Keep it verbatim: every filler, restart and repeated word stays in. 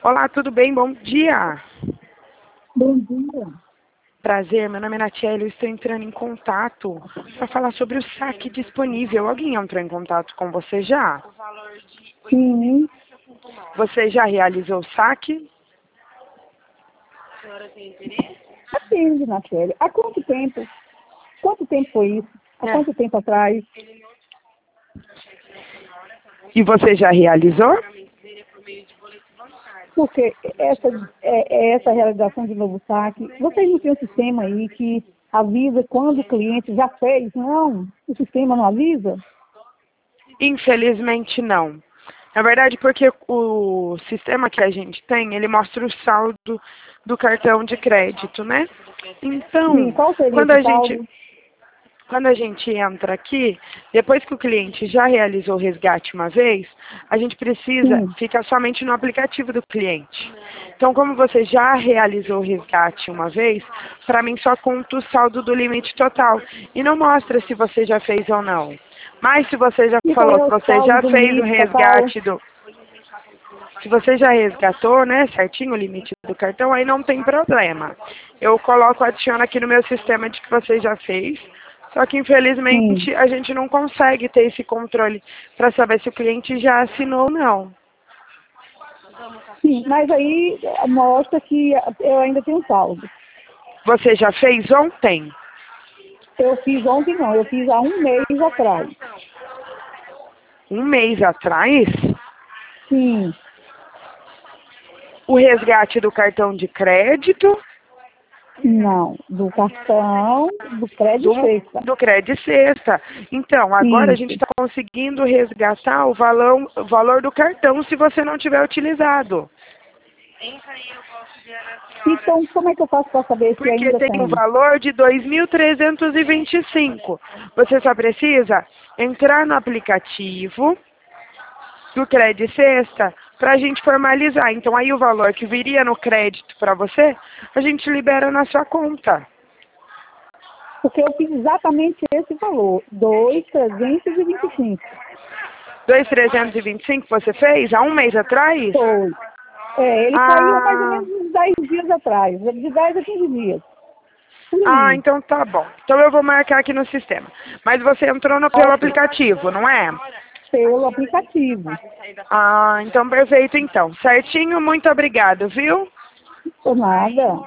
Olá, tudo bem? Bom dia. Bom dia. Prazer, meu nome é Natiele, eu estou entrando em contato para falar sobre o saque disponível. Alguém entrou em contato com você já? Sim, Você já realizou o saque? atende, Natiele. Há quanto tempo? Quanto tempo foi isso? Há É. quanto tempo atrás? E você já realizou? Porque essa, é, é essa realização de novo saque, vocês não têm um sistema aí que avisa quando o cliente já fez? Não, o sistema não avisa? Infelizmente não. Na verdade, porque o sistema que a gente tem, ele mostra o saldo do cartão de crédito, né? Sim, Então, qual seria quando esse a gente saldo? Quando a gente entra aqui, depois que o cliente já realizou o resgate uma vez, a gente precisa Sim, ficar somente no aplicativo do cliente. Então, como você já realizou o resgate uma vez, para mim só conta o saldo do limite total e não mostra se você já fez ou não. Mas se você já e qual falou é que o você saldo já do fez o limite total? resgate do, se você já resgatou, né, certinho o limite do cartão, aí não tem problema. Eu coloco, adiciono aqui no meu sistema de que você já fez. Só que, Sim, infelizmente, a gente não consegue ter esse controle para saber se o cliente já assinou ou não. sim, mas aí mostra que eu ainda tenho saldo. Você já fez ontem? Eu fiz ontem não, eu fiz há um mês atrás. Um mês atrás? Sim, O resgate do cartão de crédito, não, do cartão, do crédito do, sexta. do Cred Sexta. Então, agora a gente Isso. está conseguindo resgatar o valor, o valor do cartão se você não tiver utilizado. Então, como é que eu faço para saber se Porque ainda tem um tem? valor de dois mil trezentos e vinte e cinco. Você só precisa entrar no aplicativo do Cred Sexta para a gente formalizar. Então, aí o valor que viria no crédito para você, a gente libera na sua conta. Porque eu fiz exatamente esse valor, dois mil trezentos e vinte e cinco. dois mil trezentos e vinte e cinco você fez há um mês atrás? Foi. É, ele caiu há mais ou Ah, menos uns dez dias atrás, de dez a quinze dias. Por ah, aí. então tá bom. Então eu vou marcar aqui no sistema. Mas você entrou no, pelo Ok. aplicativo, não é? Pelo aplicativo. Ah, então perfeito então. Certinho, muito obrigado, viu? Por nada.